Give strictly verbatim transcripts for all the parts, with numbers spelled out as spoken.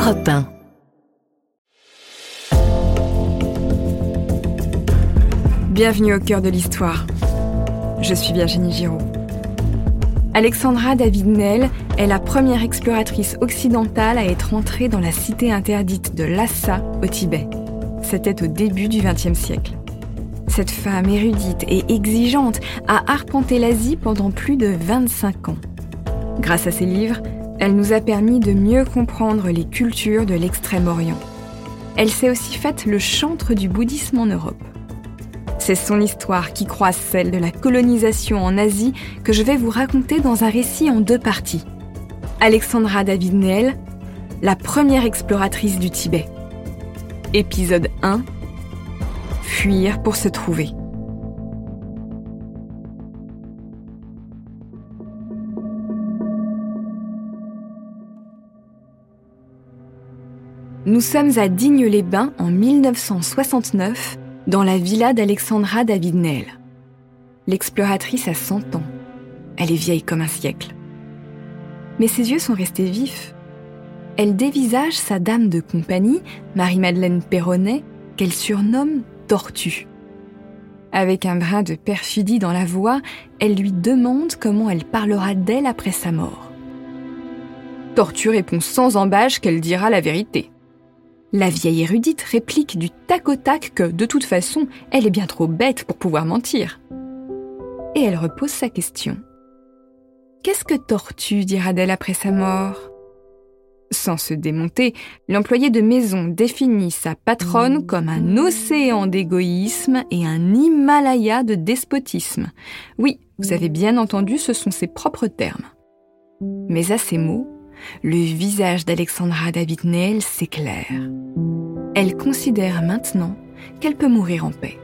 Europe un. Bienvenue au cœur de l'histoire. Je suis Virginie Giraud. Alexandra David-Néel est la première exploratrice occidentale à être entrée dans la cité interdite de Lhasa, au Tibet. C'était au début du vingtième siècle. Cette femme érudite et exigeante a arpenté l'Asie pendant plus de vingt-cinq ans. Grâce à ses livres, elle nous a permis de mieux comprendre les cultures de l'Extrême-Orient. Elle s'est aussi faite le chantre du bouddhisme en Europe. C'est son histoire qui croise celle de la colonisation en Asie que je vais vous raconter dans un récit en deux parties. Alexandra David-Néel, la première exploratrice du Tibet. Épisode un. Fuir pour se trouver. Nous sommes à Digne-les-Bains en mille neuf cent soixante-neuf, dans la villa d'Alexandra David-Néel. L'exploratrice a cent ans. Elle est vieille comme un siècle. Mais ses yeux sont restés vifs. Elle dévisage sa dame de compagnie, Marie-Madeleine Perronnet, qu'elle surnomme Tortue. Avec un brin de perfidie dans la voix, elle lui demande comment elle parlera d'elle après sa mort. Tortue répond sans embâche qu'elle dira la vérité. La vieille érudite réplique du tac au tac que, de toute façon, elle est bien trop bête pour pouvoir mentir. Et elle repose sa question. Qu'est-ce que Tortue dira d'elle après sa mort ? Sans se démonter, l'employé de maison définit sa patronne comme un océan d'égoïsme et un Himalaya de despotisme. Oui, vous avez bien entendu, ce sont ses propres termes. Mais à ces mots, le visage d'Alexandra David-Néel s'éclaire. Elle considère maintenant qu'elle peut mourir en paix.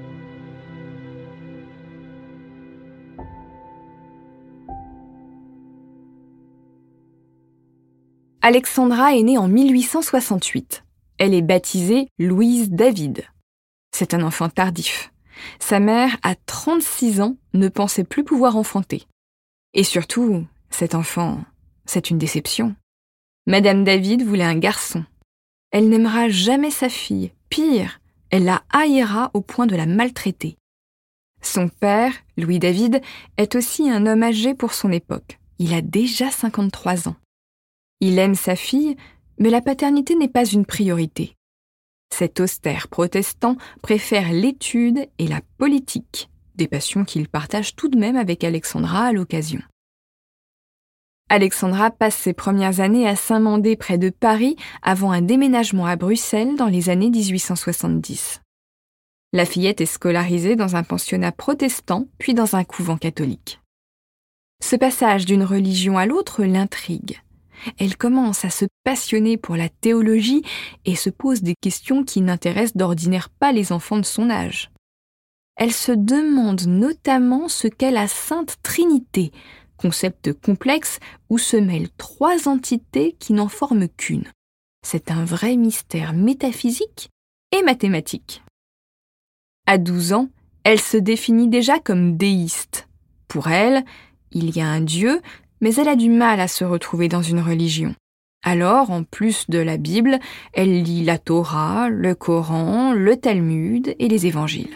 Alexandra est née en mille huit cent soixante-huit. Elle est baptisée Louise David. C'est un enfant tardif. Sa mère, à trente-six ans, ne pensait plus pouvoir enfanter. Et surtout, cet enfant, c'est une déception. Madame David voulait un garçon. Elle n'aimera jamais sa fille. Pire, elle la haïra au point de la maltraiter. Son père, Louis David, est aussi un homme âgé pour son époque. Il a déjà cinquante-trois ans. Il aime sa fille, mais la paternité n'est pas une priorité. Cet austère protestant préfère l'étude et la politique, des passions qu'il partage tout de même avec Alexandra à l'occasion. Alexandra passe ses premières années à Saint-Mandé près de Paris avant un déménagement à Bruxelles dans les années dix-huit cent soixante-dix. La fillette est scolarisée dans un pensionnat protestant puis dans un couvent catholique. Ce passage d'une religion à l'autre l'intrigue. Elle commence à se passionner pour la théologie et se pose des questions qui n'intéressent d'ordinaire pas les enfants de son âge. Elle se demande notamment ce qu'est la Sainte Trinité, concept complexe où se mêlent trois entités qui n'en forment qu'une. C'est un vrai mystère métaphysique et mathématique. À douze ans, elle se définit déjà comme déiste. Pour elle, il y a un Dieu, mais elle a du mal à se retrouver dans une religion. Alors, en plus de la Bible, elle lit la Torah, le Coran, le Talmud et les évangiles.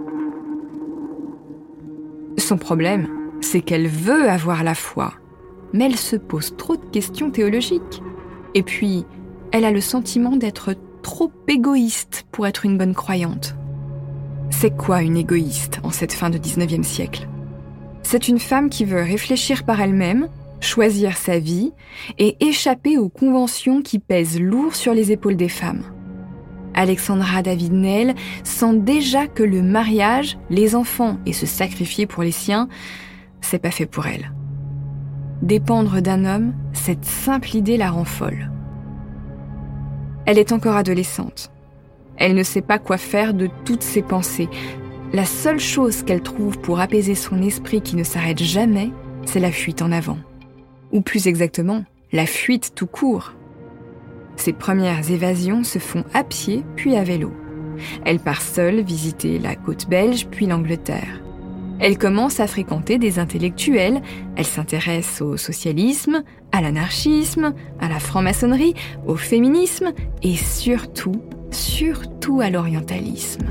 Son problème, c'est qu'elle veut avoir la foi, mais elle se pose trop de questions théologiques. Et puis, elle a le sentiment d'être trop égoïste pour être une bonne croyante. C'est quoi une égoïste en cette fin de dix-neuvième siècle ? C'est une femme qui veut réfléchir par elle-même, choisir sa vie et échapper aux conventions qui pèsent lourd sur les épaules des femmes. Alexandra David-Néel sent déjà que le mariage, les enfants et se sacrifier pour les siens, c'est pas fait pour elle. Dépendre d'un homme, cette simple idée la rend folle. Elle est encore adolescente. Elle ne sait pas quoi faire de toutes ses pensées. La seule chose qu'elle trouve pour apaiser son esprit qui ne s'arrête jamais, c'est la fuite en avant. Ou plus exactement, la fuite tout court. Ses premières évasions se font à pied puis à vélo. Elle part seule visiter la côte belge puis l'Angleterre. Elle commence à fréquenter des intellectuels, elle s'intéresse au socialisme, à l'anarchisme, à la franc-maçonnerie, au féminisme et surtout, surtout à l'orientalisme.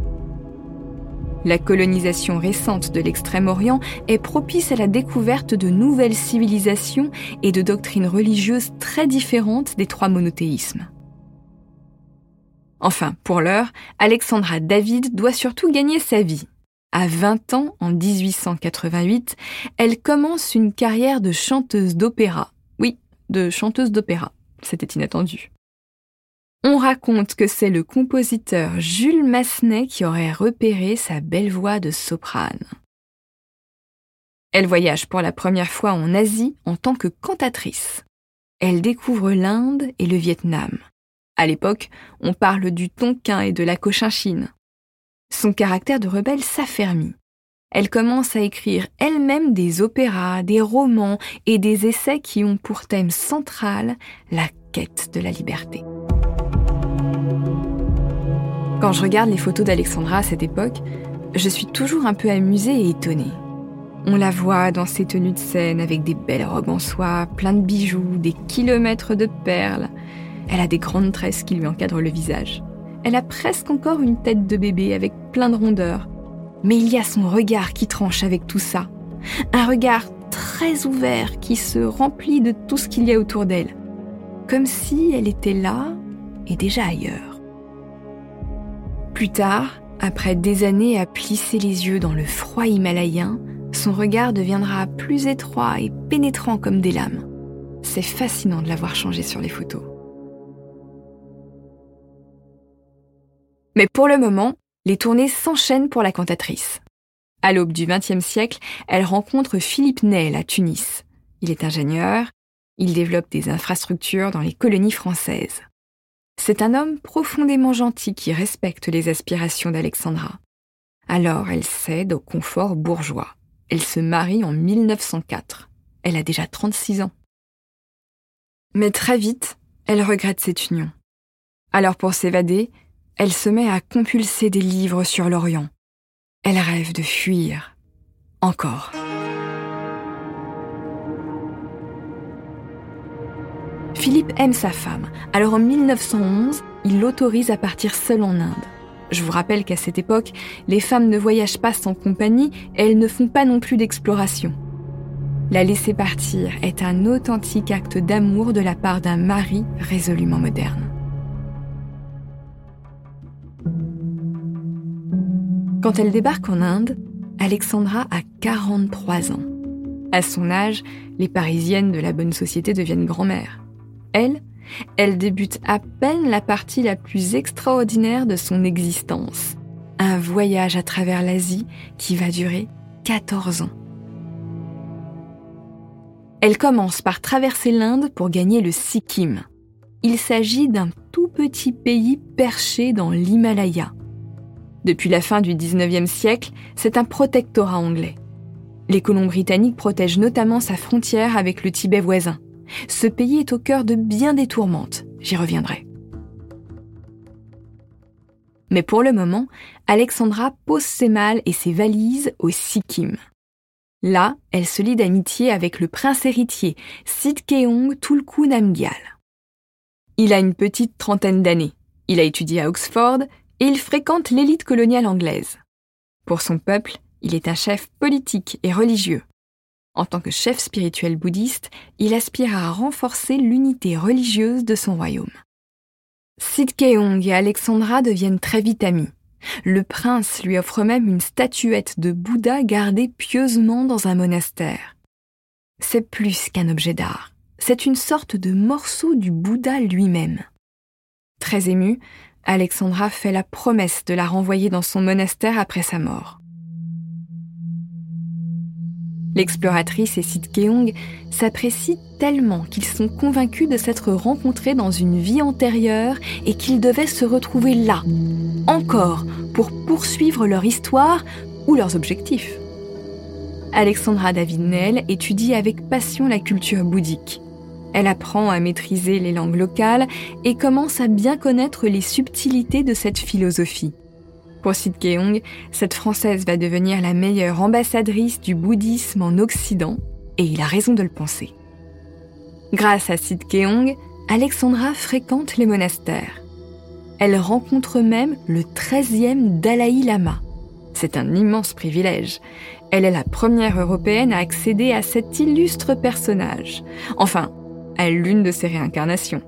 La colonisation récente de l'Extrême-Orient est propice à la découverte de nouvelles civilisations et de doctrines religieuses très différentes des trois monothéismes. Enfin, pour l'heure, Alexandra David doit surtout gagner sa vie. À vingt ans, en dix-huit cent quatre-vingt-huit, elle commence une carrière de chanteuse d'opéra. Oui, de chanteuse d'opéra. C'était inattendu. On raconte que c'est le compositeur Jules Massenet qui aurait repéré sa belle voix de soprane. Elle voyage pour la première fois en Asie en tant que cantatrice. Elle découvre l'Inde et le Vietnam. À l'époque, on parle du tonkin et de la cochinchine. Son caractère de rebelle s'affermit. Elle commence à écrire elle-même des opéras, des romans et des essais qui ont pour thème central la quête de la liberté. Quand je regarde les photos d'Alexandra à cette époque, je suis toujours un peu amusée et étonnée. On la voit dans ses tenues de scène avec des belles robes en soie, plein de bijoux, des kilomètres de perles. Elle a des grandes tresses qui lui encadrent le visage. Elle a presque encore une tête de bébé avec plein de rondeurs. Mais il y a son regard qui tranche avec tout ça. Un regard très ouvert qui se remplit de tout ce qu'il y a autour d'elle. Comme si elle était là et déjà ailleurs. Plus tard, après des années à plisser les yeux dans le froid himalayen, son regard deviendra plus étroit et pénétrant comme des lames. C'est fascinant de la voir changer sur les photos. Mais pour le moment, les tournées s'enchaînent pour la cantatrice. À l'aube du vingtième siècle, elle rencontre Philippe Nel à Tunis. Il est ingénieur, il développe des infrastructures dans les colonies françaises. C'est un homme profondément gentil qui respecte les aspirations d'Alexandra. Alors elle cède au confort bourgeois. Elle se marie en mille neuf cent quatre. Elle a déjà trente-six ans. Mais très vite, elle regrette cette union. Alors pour s'évader, elle se met à compulser des livres sur l'Orient. Elle rêve de fuir. Encore. Philippe aime sa femme, alors en mille neuf cent onze, il l'autorise à partir seule en Inde. Je vous rappelle qu'à cette époque, les femmes ne voyagent pas sans compagnie et elles ne font pas non plus d'exploration. La laisser partir est un authentique acte d'amour de la part d'un mari résolument moderne. Quand elle débarque en Inde, Alexandra a quarante-trois ans. À son âge, les Parisiennes de la bonne société deviennent grand-mères. Elle, elle débute à peine la partie la plus extraordinaire de son existence. Un voyage à travers l'Asie qui va durer quatorze ans. Elle commence par traverser l'Inde pour gagner le Sikkim. Il s'agit d'un tout petit pays perché dans l'Himalaya. Depuis la fin du dix-neuvième siècle, c'est un protectorat anglais. Les colons britanniques protègent notamment sa frontière avec le Tibet voisin. Ce pays est au cœur de bien des tourmentes, j'y reviendrai. Mais pour le moment, Alexandra pose ses malles et ses valises au Sikkim. Là, elle se lie d'amitié avec le prince héritier, Sidkeong Tulku Namgyal. Il a une petite trentaine d'années. Il a étudié à Oxford et il fréquente l'élite coloniale anglaise. Pour son peuple, il est un chef politique et religieux. En tant que chef spirituel bouddhiste, il aspire à renforcer l'unité religieuse de son royaume. Sidkeong et Alexandra deviennent très vite amis. Le prince lui offre même une statuette de Bouddha gardée pieusement dans un monastère. C'est plus qu'un objet d'art. C'est une sorte de morceau du Bouddha lui-même. Très émue, Alexandra fait la promesse de la renvoyer dans son monastère après sa mort. L'exploratrice et Sidkeong s'apprécient tellement qu'ils sont convaincus de s'être rencontrés dans une vie antérieure et qu'ils devaient se retrouver là, encore, pour poursuivre leur histoire ou leurs objectifs. Alexandra David Nel étudie avec passion la culture bouddhique. Elle apprend à maîtriser les langues locales et commence à bien connaître les subtilités de cette philosophie. Pour Sid Keong, cette Française va devenir la meilleure ambassadrice du bouddhisme en Occident, et il a raison de le penser. Grâce à Sid Keong, Alexandra fréquente les monastères. Elle rencontre même le treizième Dalai Lama. C'est un immense privilège. Elle est la première Européenne à accéder à cet illustre personnage. Enfin, à l'une de ses réincarnations.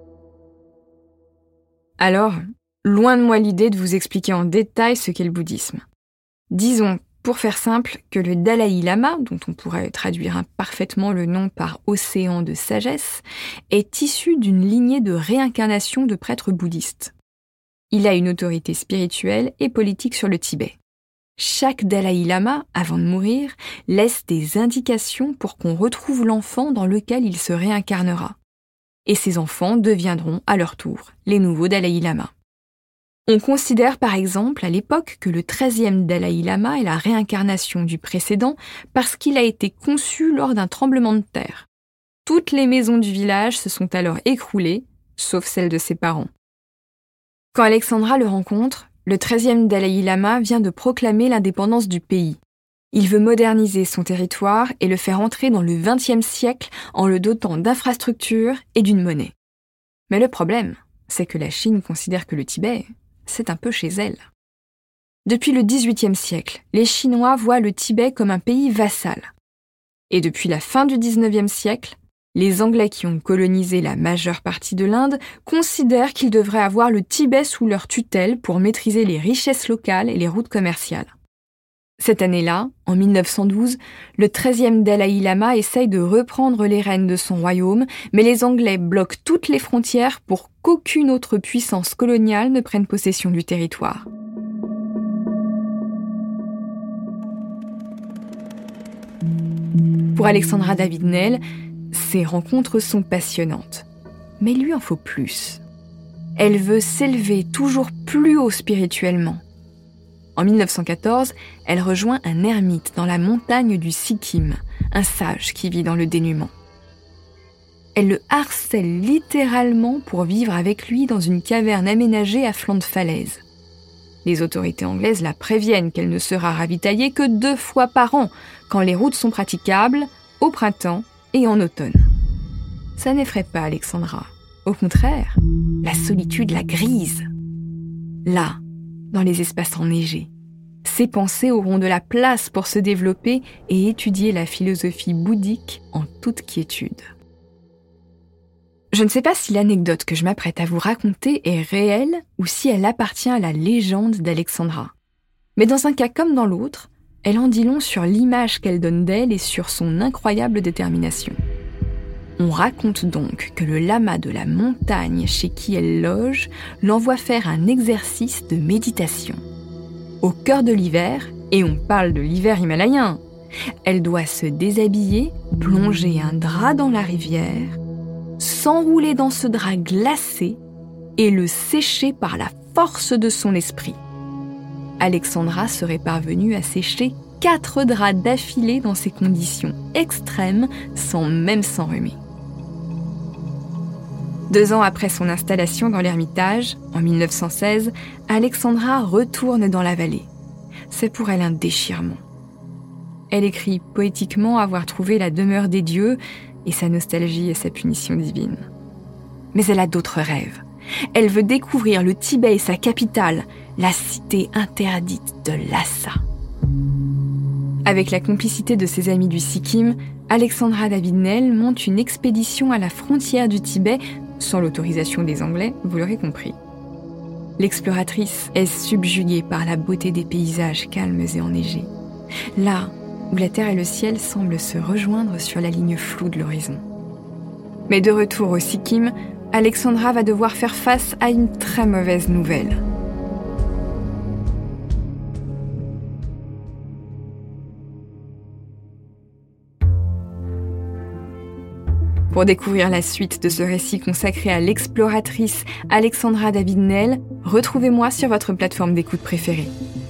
Alors, loin de moi l'idée de vous expliquer en détail ce qu'est le bouddhisme. Disons, pour faire simple, que le Dalai Lama, dont on pourrait traduire imparfaitement le nom par océan de sagesse, est issu d'une lignée de réincarnation de prêtres bouddhistes. Il a une autorité spirituelle et politique sur le Tibet. Chaque Dalai Lama, avant de mourir, laisse des indications pour qu'on retrouve l'enfant dans lequel il se réincarnera. Et ces enfants deviendront, à leur tour, les nouveaux Dalai Lama. On considère par exemple à l'époque que le treizième Dalai Lama est la réincarnation du précédent parce qu'il a été conçu lors d'un tremblement de terre. Toutes les maisons du village se sont alors écroulées, sauf celle de ses parents. Quand Alexandra le rencontre, le treizième Dalai Lama vient de proclamer l'indépendance du pays. Il veut moderniser son territoire et le faire entrer dans le vingtième siècle en le dotant d'infrastructures et d'une monnaie. Mais le problème, c'est que la Chine considère que le Tibet, c'est un peu chez elle. Depuis le dix-huitième siècle, les Chinois voient le Tibet comme un pays vassal. Et depuis la fin du dix-neuvième siècle, les Anglais qui ont colonisé la majeure partie de l'Inde considèrent qu'ils devraient avoir le Tibet sous leur tutelle pour maîtriser les richesses locales et les routes commerciales. Cette année-là, en mille neuf cent douze, le treizième Dalai Lama essaye de reprendre les rênes de son royaume, mais les Anglais bloquent toutes les frontières pour qu'aucune autre puissance coloniale ne prenne possession du territoire. Pour Alexandra David-Néel, ces rencontres sont passionnantes. Mais il lui en faut plus. Elle veut s'élever toujours plus haut spirituellement. En mille neuf cent quatorze, elle rejoint un ermite dans la montagne du Sikkim, un sage qui vit dans le dénuement. Elle le harcèle littéralement pour vivre avec lui dans une caverne aménagée à flanc de falaise. Les autorités anglaises la préviennent qu'elle ne sera ravitaillée que deux fois par an, quand les routes sont praticables, au printemps et en automne. Ça n'effraie pas Alexandra. Au contraire, la solitude la grise. Là, dans les espaces enneigés, ses pensées auront de la place pour se développer et étudier la philosophie bouddhique en toute quiétude. Je ne sais pas si l'anecdote que je m'apprête à vous raconter est réelle ou si elle appartient à la légende d'Alexandra. Mais dans un cas comme dans l'autre, elle en dit long sur l'image qu'elle donne d'elle et sur son incroyable détermination. On raconte donc que le lama de la montagne chez qui elle loge l'envoie faire un exercice de méditation. Au cœur de l'hiver, et on parle de l'hiver himalayen, elle doit se déshabiller, plonger un drap dans la rivière, s'enrouler dans ce drap glacé et le sécher par la force de son esprit. Alexandra serait parvenue à sécher quatre draps d'affilée dans ces conditions extrêmes sans même s'enrhumer. Deux ans après son installation dans l'Ermitage, en mille neuf cent seize, Alexandra retourne dans la vallée. C'est pour elle un déchirement. Elle écrit poétiquement avoir trouvé la demeure des dieux et sa nostalgie et sa punition divine. Mais elle a d'autres rêves. Elle veut découvrir le Tibet et sa capitale, la cité interdite de Lhasa. Avec la complicité de ses amis du Sikkim, Alexandra David-Néel monte une expédition à la frontière du Tibet, sans l'autorisation des Anglais, vous l'aurez compris. L'exploratrice est subjuguée par la beauté des paysages calmes et enneigés. Là où la terre et le ciel semblent se rejoindre sur la ligne floue de l'horizon. Mais de retour au Sikkim, Alexandra va devoir faire face à une très mauvaise nouvelle. Pour découvrir la suite de ce récit consacré à l'exploratrice Alexandra David-Néel, retrouvez-moi sur votre plateforme d'écoute préférée.